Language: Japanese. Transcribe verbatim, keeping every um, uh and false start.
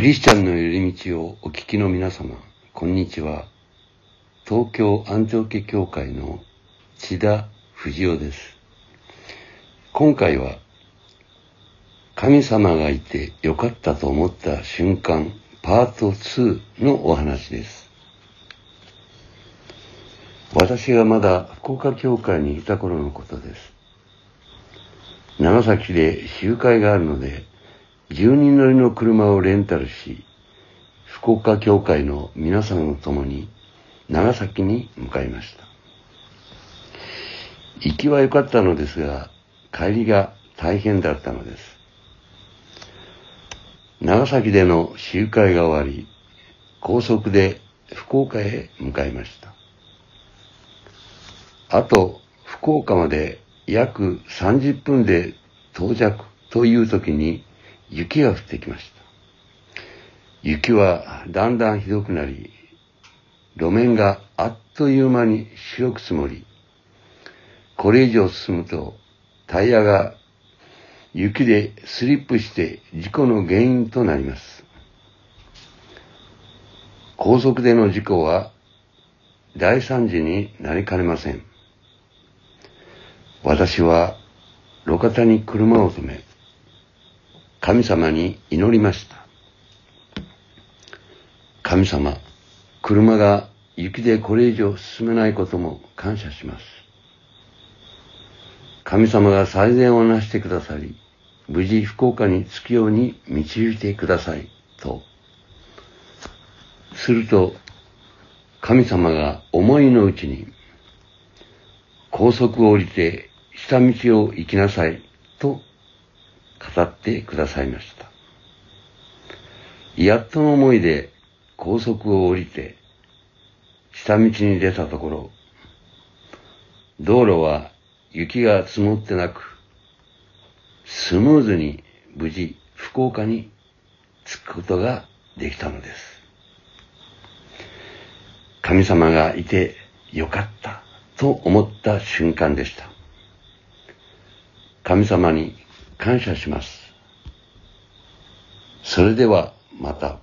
クリスチャンの寄り道をお聞きの皆様、こんにちは。東京安城家教会の千田藤夫です。今回は、神様がいてよかったと思った瞬間パートツーのお話です。私がまだ福岡教会にいた頃のことです。長崎で集会があるので、じゅうにん乗りの車をレンタルし、福岡教会の皆さんと共に長崎に向かいました。行きは良かったのですが、帰りが大変だったのです。長崎での集会が終わり、高速で福岡へ向かいました。あと福岡まで約さんじゅっぷんで到着という時に雪が降ってきました。雪はだんだんひどくなり、路面があっという間に白く積もり、これ以上進むとタイヤが雪でスリップして事故の原因となります。高速での事故は大惨事になりかねません。私は路肩に車を止め、神様に祈りました。神様、車が雪でこれ以上進めないことも感謝します。神様が最善をなしてくださり、無事福岡に着くように導いてくださいと。すると、神様が思いのうちに、高速を降りて下道を行きなさいと語ってくださいました。やっとの思いで高速を降りて下道に出たところ、道路は雪が積もってなく、スムーズに無事福岡に着くことができたのです。神様がいてよかったと思った瞬間でした。神様に感謝します。それではまた。